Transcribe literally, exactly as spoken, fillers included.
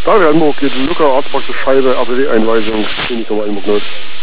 David Almburg geht Luca Ortsbox Scheibe, A P W-Einweisung, Klinikum Almburg Nord.